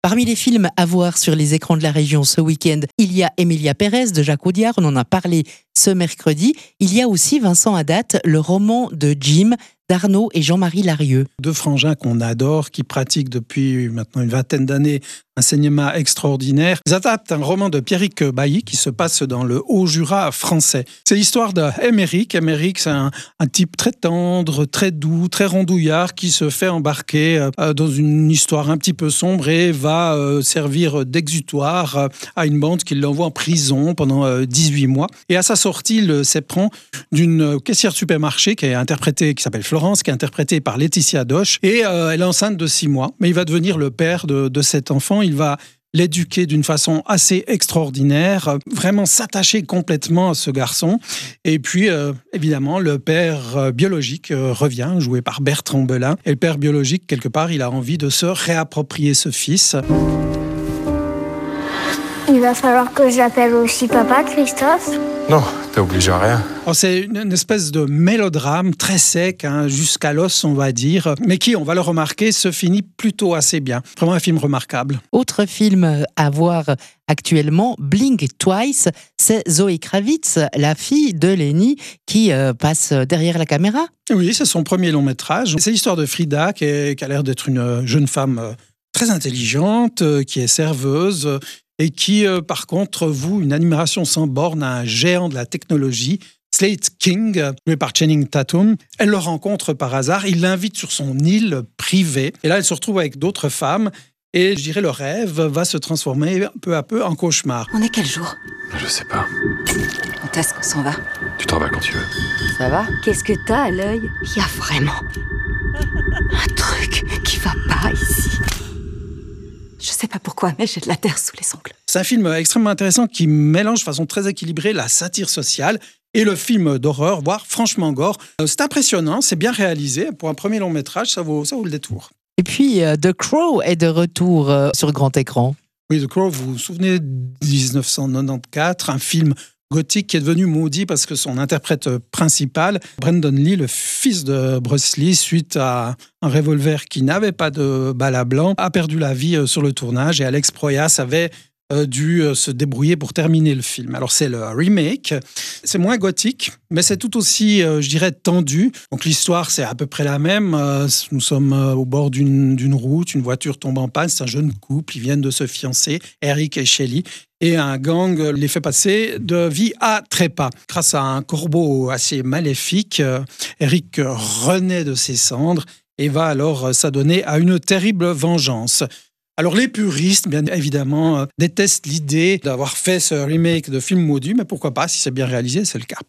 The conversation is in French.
Parmi les films à voir sur les écrans de la région ce week-end, il y a Emilia Pérez de Jacques Audiard, on en a parlé ce mercredi. Il y a aussi Vincent Hadad, le roman de Jim, d'Arnaud et Jean-Marie Larieux. Deux frangins qu'on adore, qui pratiquent depuis maintenant une vingtaine d'années un cinéma extraordinaire. Ils adaptent un roman de Pierrick Bailly qui se passe dans le Haut-Jura français. C'est l'histoire d'Émeric. Émeric, c'est un type très tendre, très doux, très rondouillard qui se fait embarquer dans une histoire un petit peu sombre et va servir d'exutoire à une bande qui l'envoie en prison pendant 18 mois. Et à sa sortie, il s'éprend d'une caissière de supermarché qui s'appelle Florence, qui est interprétée par Laetitia Doche. Et elle est enceinte de 6 mois. Mais il va devenir le père de cet enfant. Il va l'éduquer d'une façon assez extraordinaire, vraiment s'attacher complètement à ce garçon. Et puis, évidemment, le père biologique revient, joué par Bertrand Belin. Et le père biologique, quelque part, il a envie de se réapproprier ce fils. Il va falloir que j'appelle aussi papa, Christophe. Non, t'es obligé à rien. Alors, c'est une espèce de mélodrame très sec, jusqu'à l'os, on va dire, mais qui, on va le remarquer, se finit plutôt assez bien. Vraiment un film remarquable. Autre film à voir actuellement, Blink Twice, c'est Zoé Kravitz, la fille de Lenny, qui passe derrière la caméra. Oui, c'est son premier long métrage. C'est l'histoire de Frida, qui a l'air d'être une jeune femme très intelligente, qui est serveuse, et qui, par contre, voue une admiration sans borne à un géant de la technologie, Slate King, joué par Channing Tatum. Elle le rencontre par hasard, il l'invite sur son île privée, et là, elle se retrouve avec d'autres femmes, et je dirais le rêve va se transformer peu à peu en cauchemar. On est quel jour? Je sais pas. Quand est-ce qu'on s'en va? Tu te rabats quand tu veux. Ça va? Qu'est-ce que t'as à l'œil? Il y a vraiment un truc qui va pas ici. Je sais pas pourquoi, mais j'ai de la terre sous les ongles. C'est un film extrêmement intéressant qui mélange de façon très équilibrée la satire sociale et le film d'horreur, voire franchement gore. C'est impressionnant, c'est bien réalisé. Pour un premier long métrage, ça vaut le détour. Et puis, The Crow est de retour sur grand écran. Oui, The Crow, vous vous souvenez, 1994, un film gothique qui est devenu maudit parce que son interprète principal, Brandon Lee, le fils de Bruce Lee, suite à un revolver qui n'avait pas de balle à blanc, a perdu la vie sur le tournage et Alex Proyas avait dû se débrouiller pour terminer le film. Alors c'est le remake, c'est moins gothique, mais c'est tout aussi, je dirais, tendu. Donc l'histoire, c'est à peu près la même. Nous sommes au bord d'une route, une voiture tombe en panne, c'est un jeune couple, ils viennent de se fiancer, Eric et Shelley, et un gang les fait passer de vie à trépas. Grâce à un corbeau assez maléfique, Eric renaît de ses cendres et va alors s'adonner à une terrible vengeance. Alors les puristes, bien évidemment, détestent l'idée d'avoir fait ce remake de film maudit, mais pourquoi pas, si c'est bien réalisé, c'est le cas.